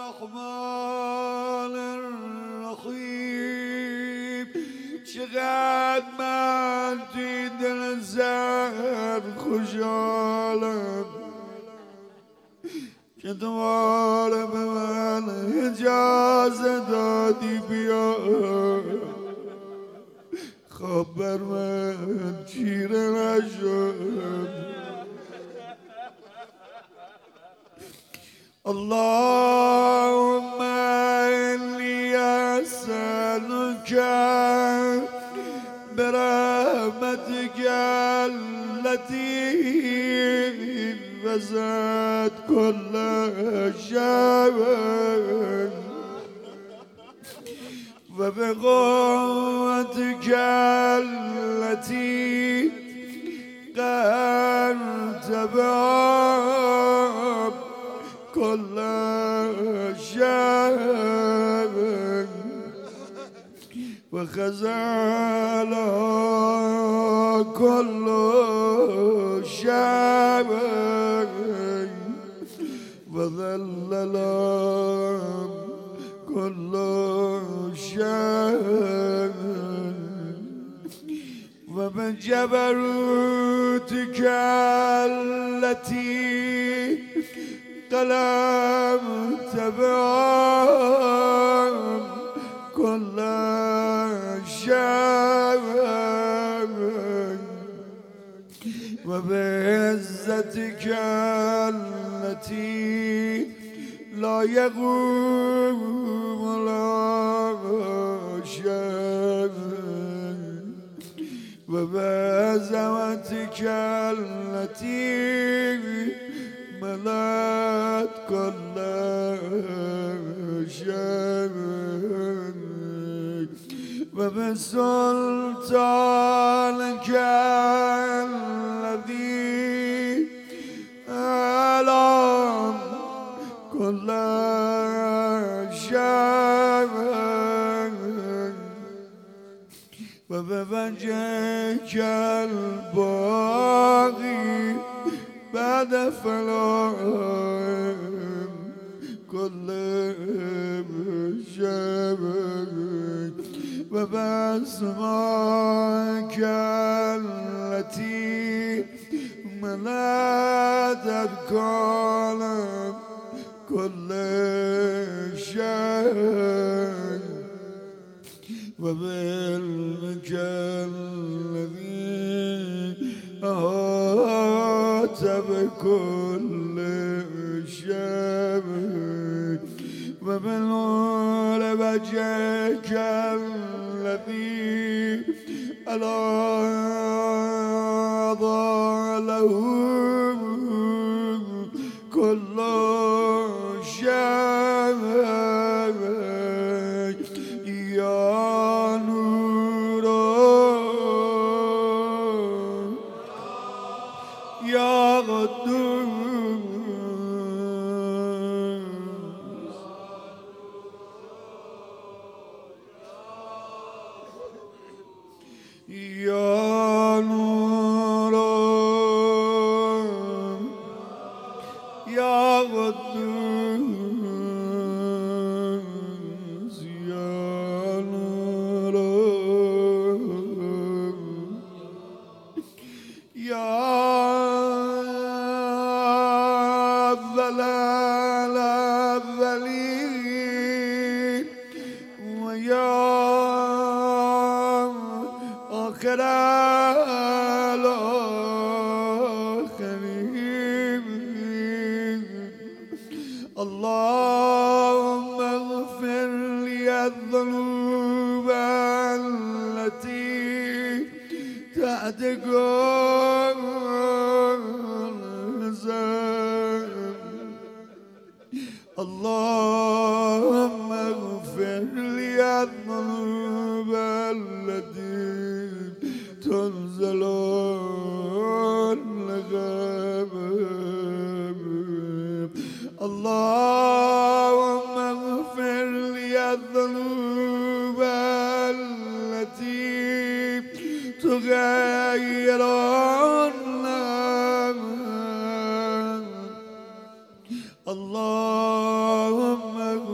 الرحمن الرحیم. چقدر من توی دل زد خوشحالم که دوباره به من اجازه دادی بیا. خواب بر من چیره نشد. اللهم إني أسألك برحمتك التي وسعت كل شيء وبقوتك التي قهرت بها كل شيء وخزل كل شيء وذلل كل شيء وبجبروتك التي قلمت بها كل شيء وبعزتك التي لا يقوم لها شيء وبعظمتك التي ملأت كل شيء وبسلطانك الذي أعلم كل شيء وبوجهك الباقي بعد فناء كل شيء وبأسمائك التي ملأت أذكار كل شيء وبعلمك الذي أحاط بكل شيء وبنور وجهك الذي ألاظ له كل شيء يا نور يا قدوس يا نور يا قدوس يا نور يا أول الأولين ويا آخر الآخرين اللهم اغفر لي الذنوب التي تحت كل ذنب اللهم اغفر لي الذنوب التي تنزل الغمام اللهم اغفر لي الذنوب التي تغير اللهم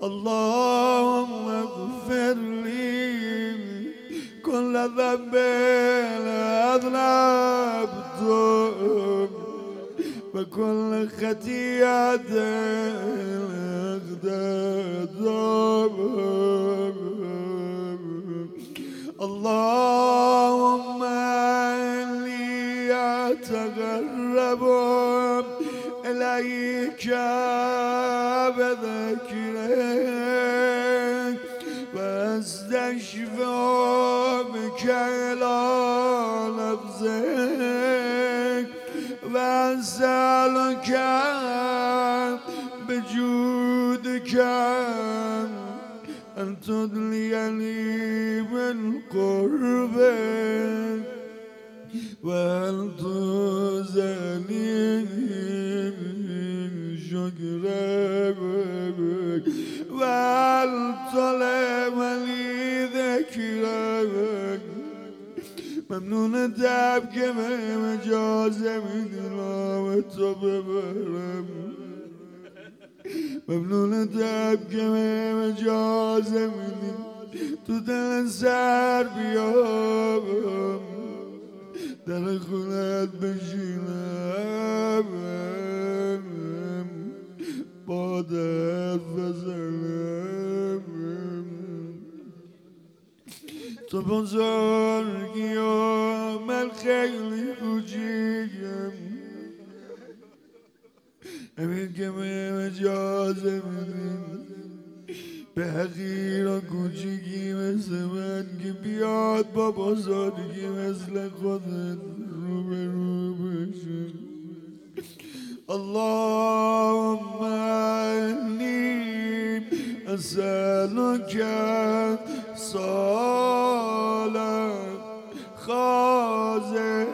اللهم اغفر لي كل ذنب أذنبته وكل خطيئة أخطأتها. اللهم إني أتقرب إليك بذكرك واستشفع بك إلى نفسك وأسألك بجودك أن تدليني من قربك وأن تزني من شكرك وأن تلمني ذكرك. ممنون تبك مجاز من دلالت ببرم ممنون تبك مجاز من تو دل سر بیابم در خونت بشینم با درد بزنم. تو بزرگی و من خیلی کوچیکم همین که اجازه میدین به حقیر و کوچیکی مثل من که بیاد با بزرگی مثل خودت روبرو بشن. اللهم انی اسألک صالح خاضع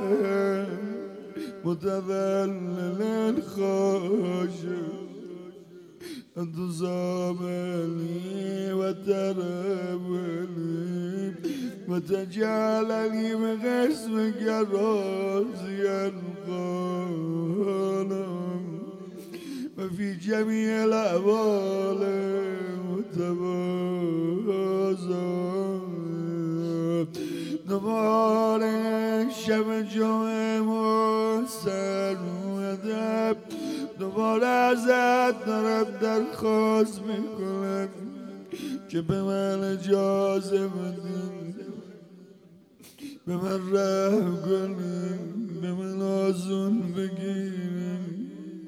متذلل خاشع أن تصابني وتربني وتجعلني بقسمك راضيا قانا وفي جميع الأحوال متوازا. دوباره شب جمعه محسن ادب دوباره ازت دارم درخواست میکنم که به من اجازه بدین به من رحم کنین به من آزون بگیرین.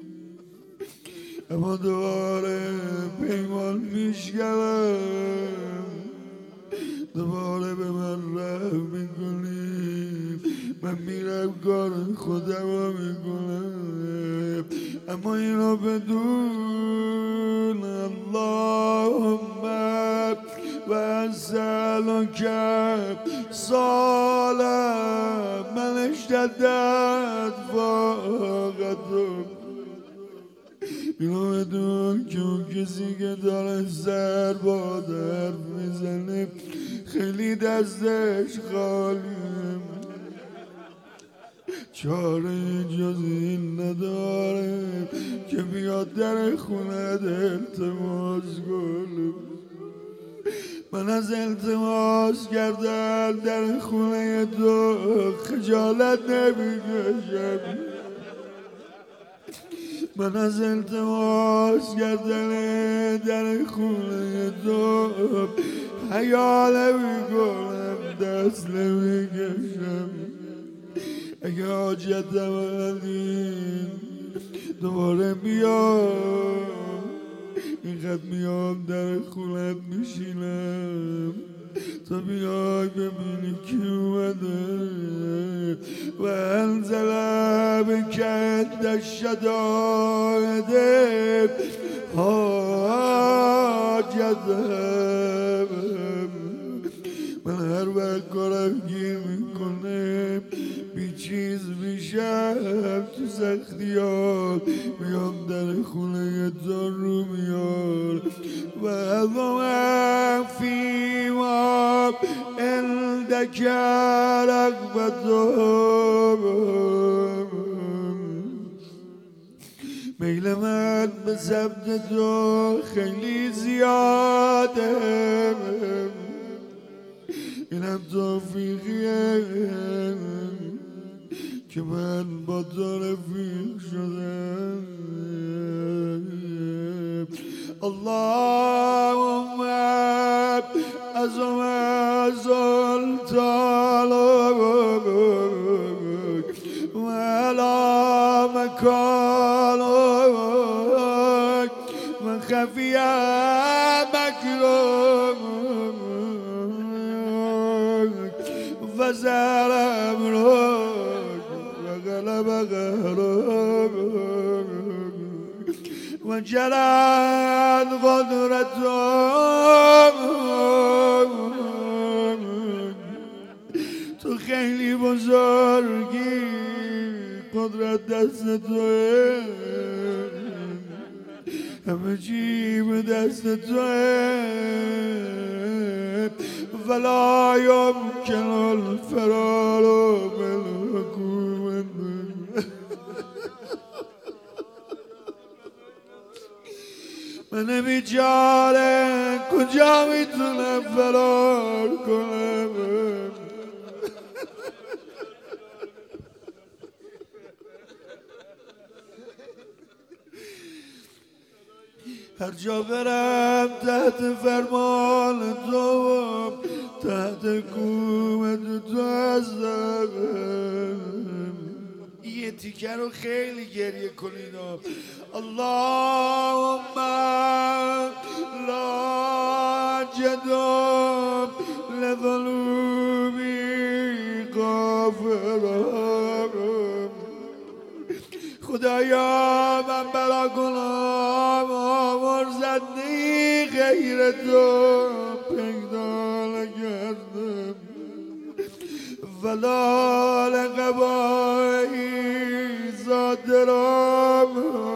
اما دوباره پیمان میشکنم دوباره به من رحم میکنیم من میرم کار خودم رو میکنم اما اینو بدون اللهم و اسألک صالح من اشتدت فاقتم. اینو بدون که اون کسی که داره سر با درد میزنه خیلی دستش خالیه چاره جز این نداره که بیاد در خونت التماس کنه. من از التماس کردن در خونه تو خجالت نمیکشم. من از التماس کردن در خونه تو حیا نمیکنم دست نمیکشم. اگه حاجتم ندین دوباره بیام اینقدر میام در خونت میشینم تا بیای ببینی کی اومده و انزل بک عند الشدائد حاجتم. من هر وقت کارم گیر میکنه بی چیز میشم تو سختیات میام در خونه تو رو میار و اضمم فیما عندک رغبتم میل من به سمت تو خیلی زیاده، اینم توفیقیه که من با تو رفیق شدم. اللهم عظم سلطانك وعلى مكانك من خفي مكرك فزال أمرك وغلب غهرك وجلت قدرتك. تو خیلی بزرگی، قدرت دست توه، همه چی به دست توه. ولا يمكن الفرار بالحكومة. من بیچاره کجا میتونم فرار کنم؟ هر جا برم تحت فرمان تو، تحت کومت تو هستم. یه تیکه رو خیلی گریه کنید. اللهم لا جدام لذنوبی غافرم. خدایا من برا گناهم آمرزنی غیر تو پیدا نکردم، ولا لقبایی زادرام.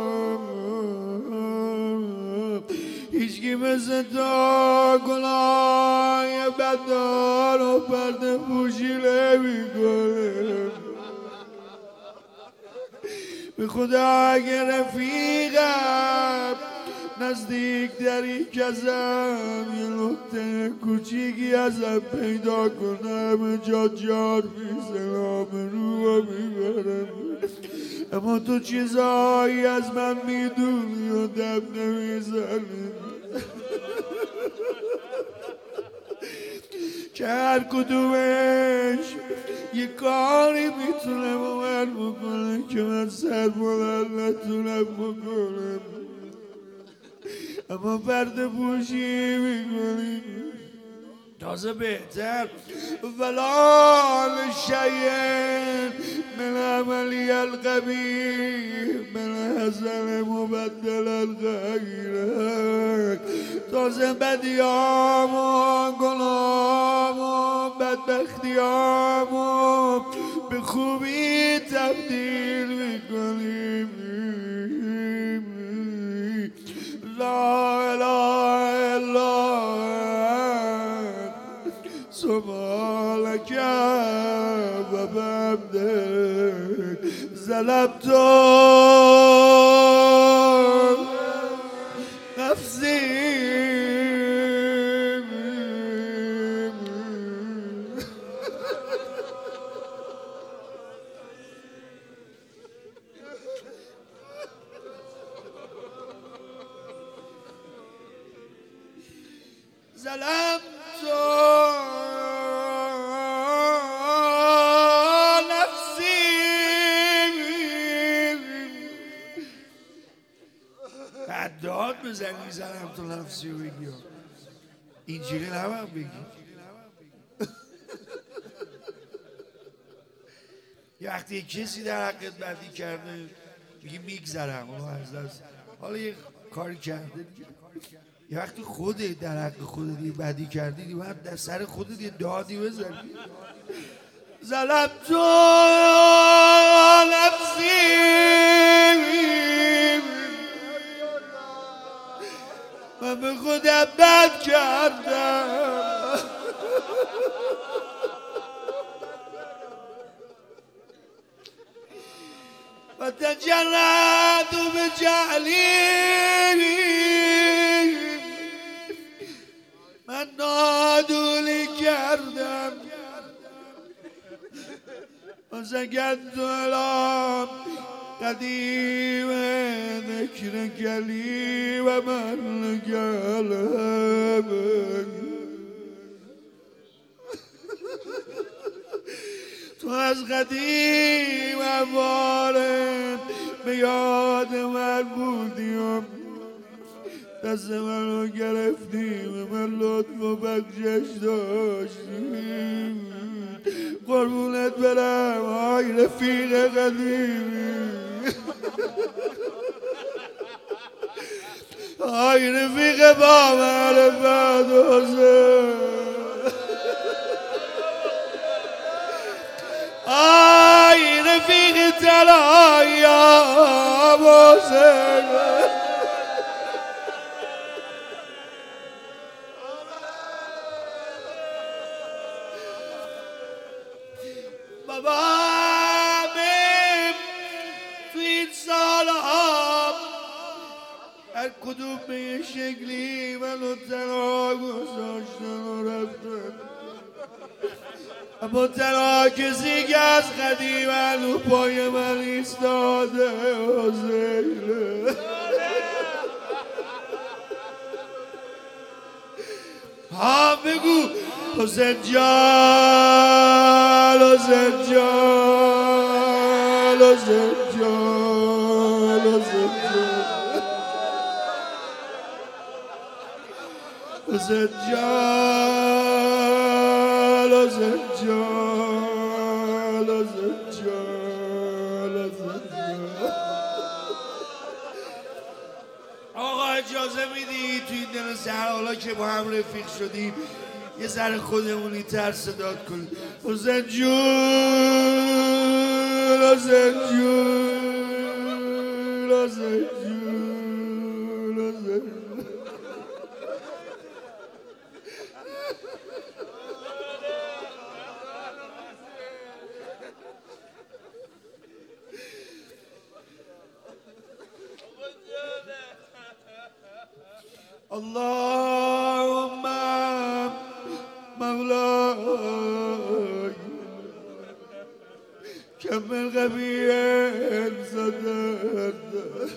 هیچکی مثل تو گناه بدار و پرده پوشی نمی‌کنه. به خدا اگه رفیقم نزدیک دری کزم، یه نقطه کوچیکی ازم پیدا کنم، جا جار میزنم رو میبرم. اما تو چیزایی از من میدونی و دم نمیزنی که هر کدومش یه کاری میتونه با من بکنه که من سر بلند نتونم بکنم، اما پرده پوشی میکنی. تازه بهتر ولا لشیء من عملی القبیح من حسن مبدلا غیرک. تازه بدیامو گناهامو بدبختیامو به خوبی تبدیل میکنیم. لا اله الا سبحانك وبحمدك ظلمت نفسي. ظلمت داد بزنی زنم تو نفسی و بگی اینجوری نباید بگی. یه وقتی کسی در حقت بدی کرده میگی میگذرم از دست، حالا یه کاری کرده دیگه. یه وقتی خودت در حق خودت یه بدی کردی دیگه باید در سر خودت یه دادی بزنی. ظلمت نفسی من به خودم بد کردم. وتجرد بجهلی من نادولی کردم و سکت الان قدیم ذکر کلی و من قلب تو از قدیم وارد به یاد من بودیم دست من رو گرفتیم من لطف و بخشش داشتیم قربونت برم آی رفیق قدیمی آی رفیق با معرفت حسین آی رفیق طلایی حسین بابا تو این سالها هر کدوم به یه شکلی منو تنها گذاشتن و رفتن اما تنها کسی که از قدیم هنو پای من ایستاده حسینه ها بگو حسین جان حسین جان حسین جان حسین جان حسین جان حسین جان حسین جان حسین جان آقا اجازه میدی توی این دل سهر حالا که با هم رفیق شدیم یه ذره خودمونی تر صدات کنیم حسین جون حسین جون حسین جون حسین جون اللهم مولاي كمل غبيا صدد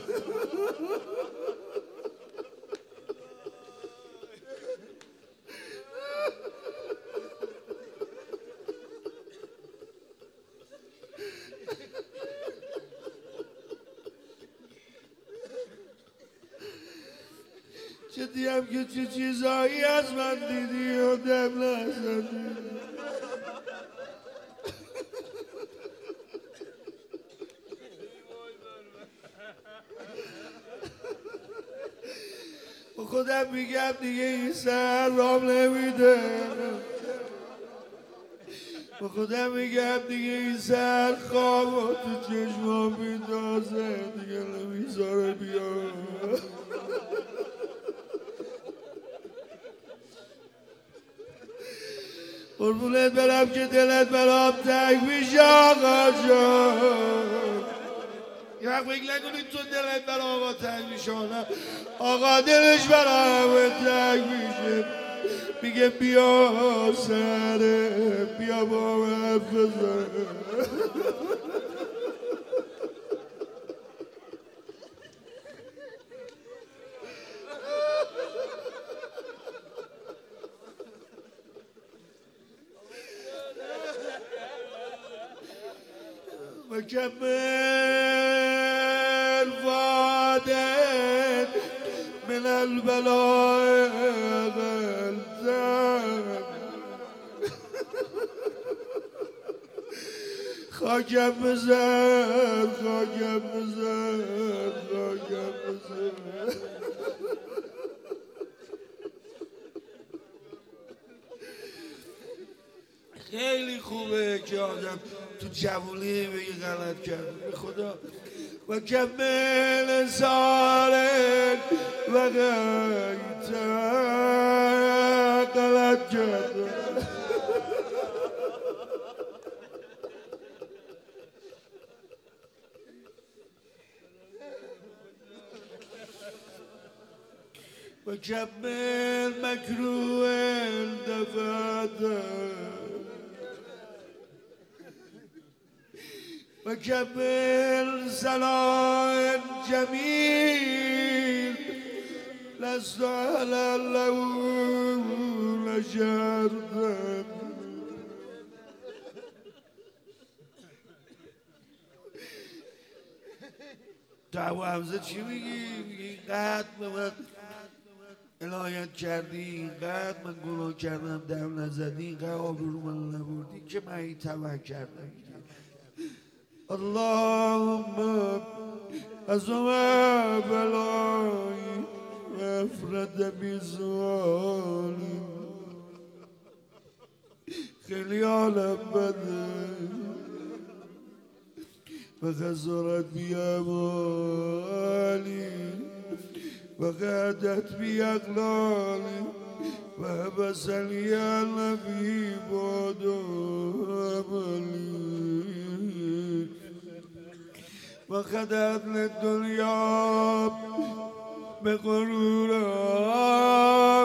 چه دیم که چه چیزایی از من دیدی و دم نزدی با خودم میگم دیگه این سر رام نمیده با خودم میگم دیگه این سر خواب و تو چشمام میدازه دیگه نمیذاره بیام قربونت برم که دلت برام تنگ میشه آقا جان یه وقت فکر نکنید تو دلت برام آقا تنگ میشه آقا دلش برام تنگ میشه میگه بیا سره بیا با من بزن وكمل فادت من البلاء غلتك خاكم بزن خاكم بزن خاكم بزن خیلی خوبه که آدم تو جوونی بگه غلط کرد به خدا و کمل سالک و غیت غلط کرد وكمل مكروه دفاته وكمل سلام جميل لست على اللون شرطا تو حمزه چی میگی؟ میگی اینقدر به من عنایت کردی، اینقدر من گناه کردم دم نزدی، اینقدر آبرو من نبردی که من این طمع کردم. اللهم عظم بلایی افرد بیزوانی خیلی حالم بده و غزارت بی امالی و غدت بی اقلالی و حبسنی النبی باد عملی و خدت للدنیا به غرورم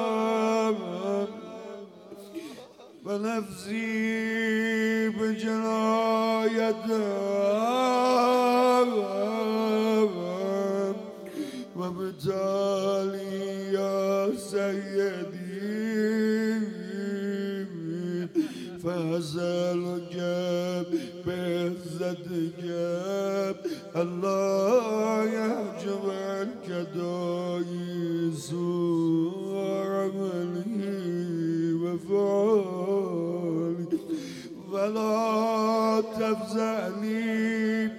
و نفسی به جنایتم و به تالی یا سیدی فازل جب به عزت جب الله يحجب عنك داعي سوء عملي وفعلي ولا تفزعني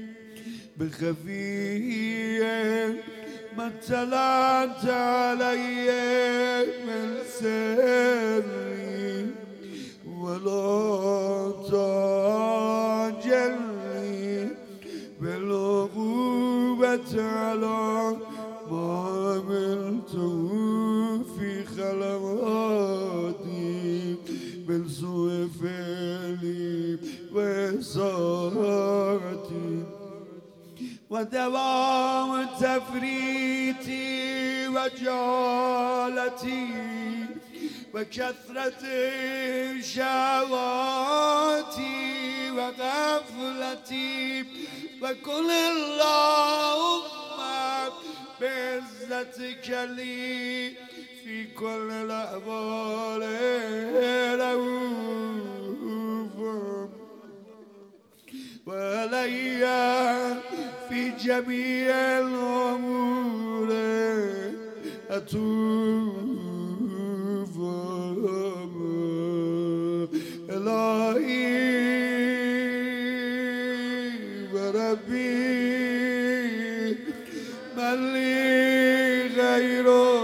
بخفي ما اطلعت علي من سري ولا تعجلني بالعقوبة على ما عملته في خلواتي بالسوء فعلي وإساءتي ودوام تفريطي وجالتي وكثرة شهواتي وغفلتي وكل اللهم بعزتك لي في كل الأحوال رؤوف وعلي في جميع الأمور أتوب إلهي وربي من لي غيره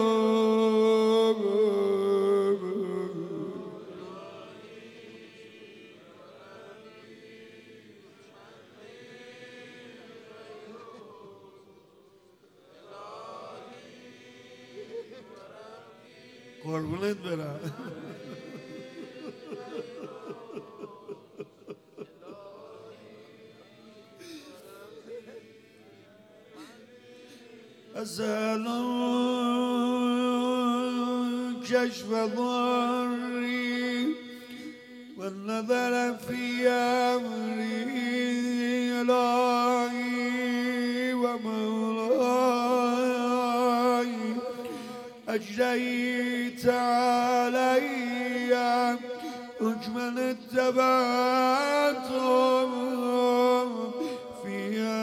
قربونت برم أسأل كشف ضري والنظر في أمري إلهي ومولاي أجريت علي أجمل التباتم في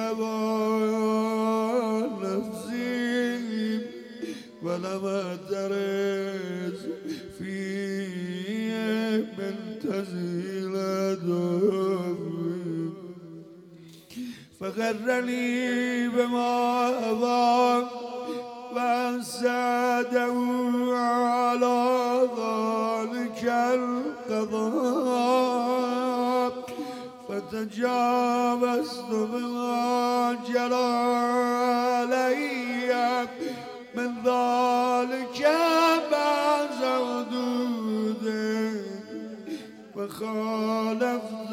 هوى نفسي ولم أدرس في من تزيل دمي فغرني بما أضاق وأساده على ذلك القضاء فتجاوزت بما جرى علي من ذلك بعض حدوده وخالفت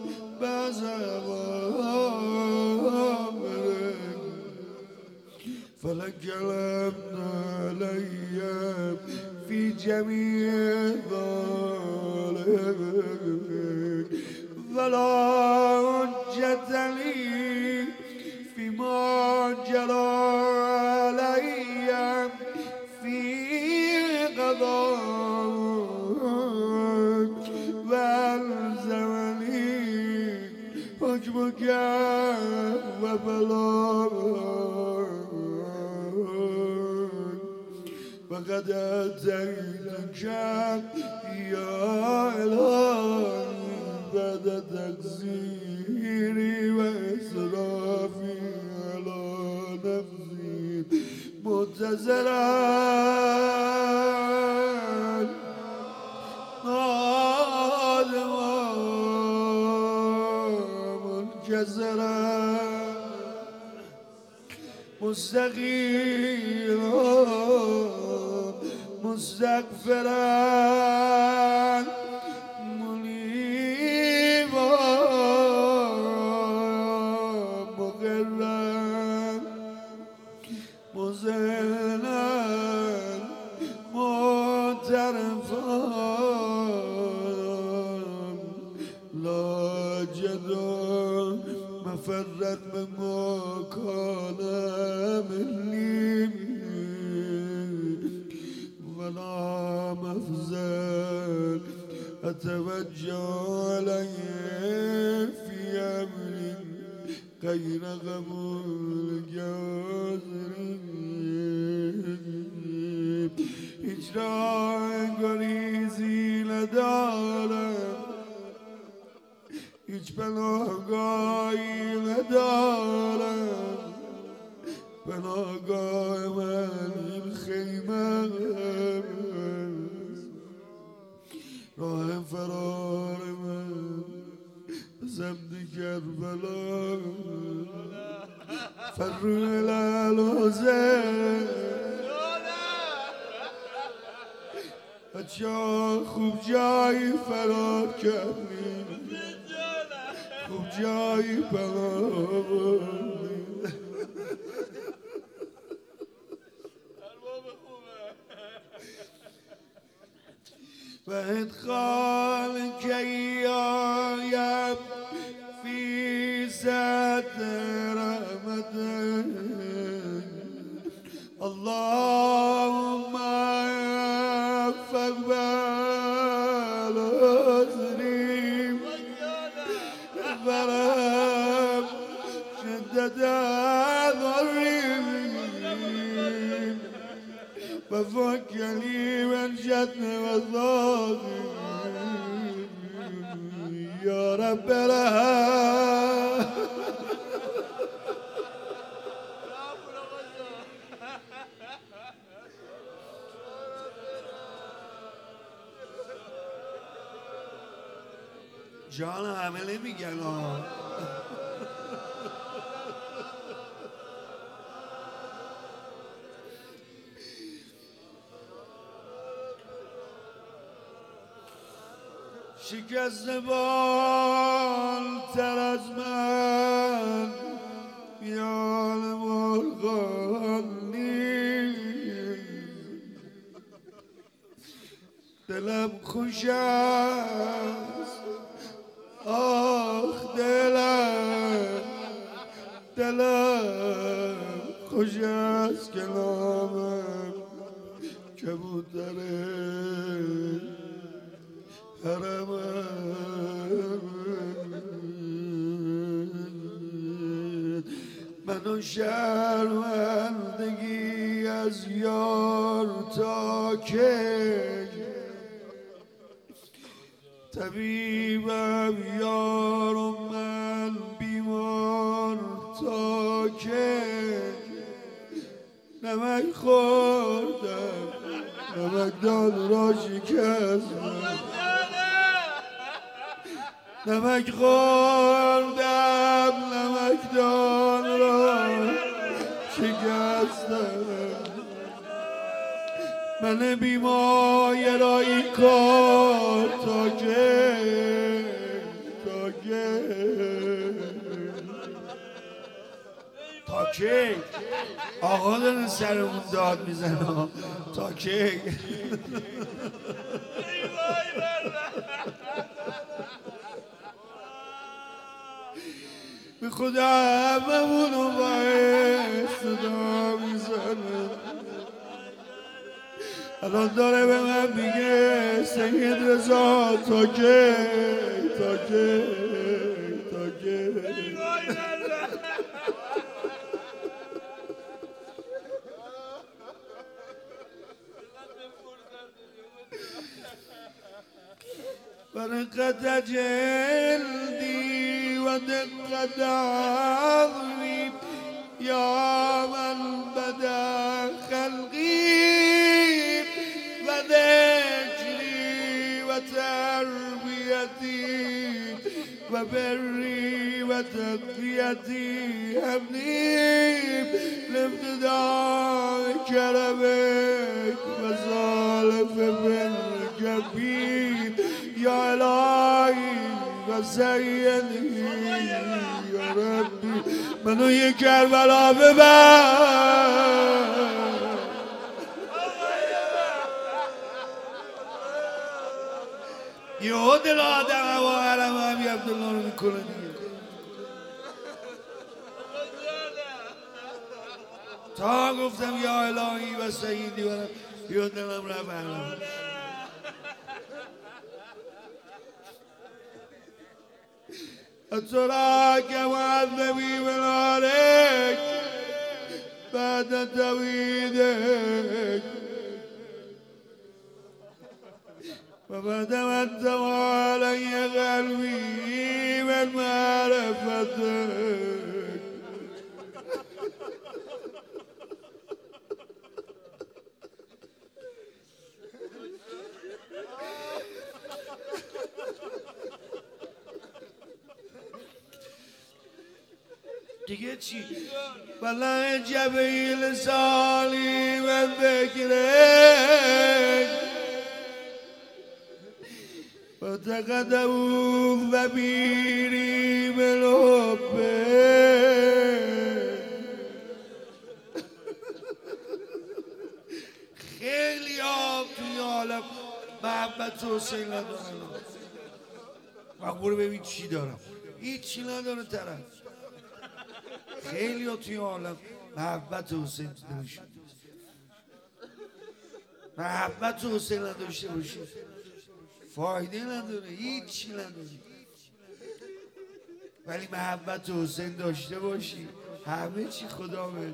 بعض أوامره فلك الحمد علي في جميع ذلك ولا حجة لي فيما جرى علي في قضاءك والزمني حكمك وبلاغك وقد أتيتك يا إلهي بعد تقصيري وإسرافي على نفسي متزرا نادما منكسرا مستغيرا مستغفرا منيبا مقرا مزنا معترفا لا جدا مفرت مما كان مني ولا مفزل أتوجه علي في أمر غير قبول جازرين إجراء غريزي ندارم هیچ پناهگاهی ندارم پناهگاه من این خیمه راه فرار من زمد کربلا فرو الالوزه بچه خوب جایی فرار کردیم خوب جایی فرار و ادخال کیایم فی ذات رحمتك اللهم فاقبل عذري ورب شدد ضري وفكني من شتم والظالم يا رب لها جان همه نمیگن شکست بالتر از من بیان مرغان نیست دلم خوش است آخ دلم خوش است که نامم کبوتره منو شرمندگی از یار تا که طبیبم یار و من بیمار تا که نمک خوردم نمکدان را شکستم نمک خوردم نمکدان را شکستم من بیمایه را این کار تا که کی آقا داره سرمون داد میزنه تا کی به خدا هممونو باید صدا میزنه الان داره به من میگه سید رضا تا کی تا کی تا کی برقت جلدی و دقت عظمی یا من بدا خلقی و ذکری و تربیتی و بری و تقویتی همنیم لابتداء کرمک و سالف بالجبین یا الهی و سیدی یا ربی منو یک کربلا ببر یه دل آدم و حرم هم یه عبدالله رو میکنه دیگه تا گفتم یا الهی و سیدی و ربی یه دلم رو برم أتراك معذبي من عليك بعد توحيدك وبعد ما انتوى علي قلبي من معرفتك دیگه چی؟ بلند جبیل سالی من بگیرک و تقدمون و بیری بلوبه خیلی ها توی عالم محبت حسین ندارن و برو ببین چی دارم هیچی نداره طرف خیلی ها توی عالم محبت حسین داشته محبت حسین نداشته باشه فایده نداره هیچی نداره ولی محبت حسین داشته باشی همه چی خدا بده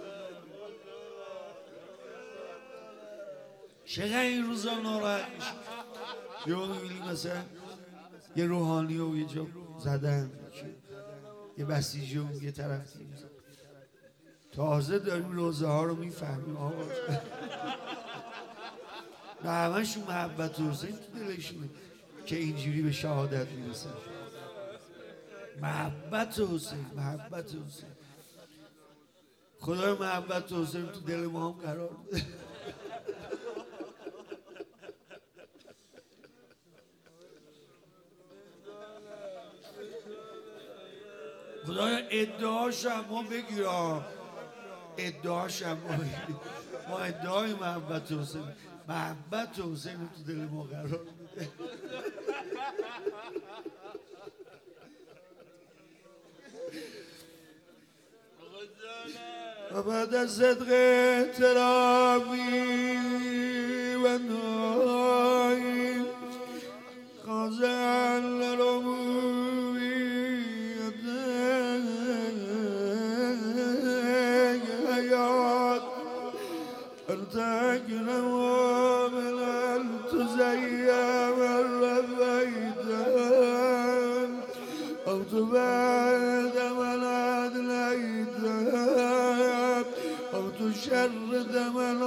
چقدر این روزا ناراحت میشه یا میبینی مثلا یه روحانی رو یه جا زدن یه بسیجی رو یه طرف تازه داریم روزه ها رو میفهمیم آقا نه همه‌شون محبت حسین تو دلشونه که اینجوری به شهادت میرسن محبت حسین محبت حسین خدای محبت حسین تو دل ما هم قرار بده خدایا ادعاش هم ما بگیرم ادعاش هم ما ادعای محبت حسین محبت حسین تو دل ما قرار بده و بعد از صدق احترامی و نایی خازن لرمومیت حیات ارتکن وامن تزیم الرفیدن او تبعد من ادلیدن او تشرد من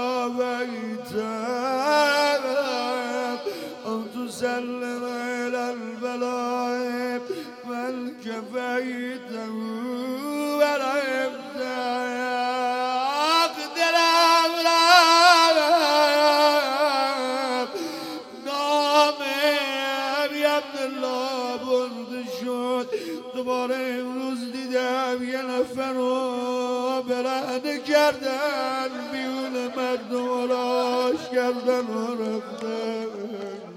آبیدن او تسلم الى البلاء من كفيته ورحمته اقدرم نام ابي عبد الله برد شد. دوباره امروز دیدم یه نفر رو برهنه کردن، میون مردم راش کردن و رفتن.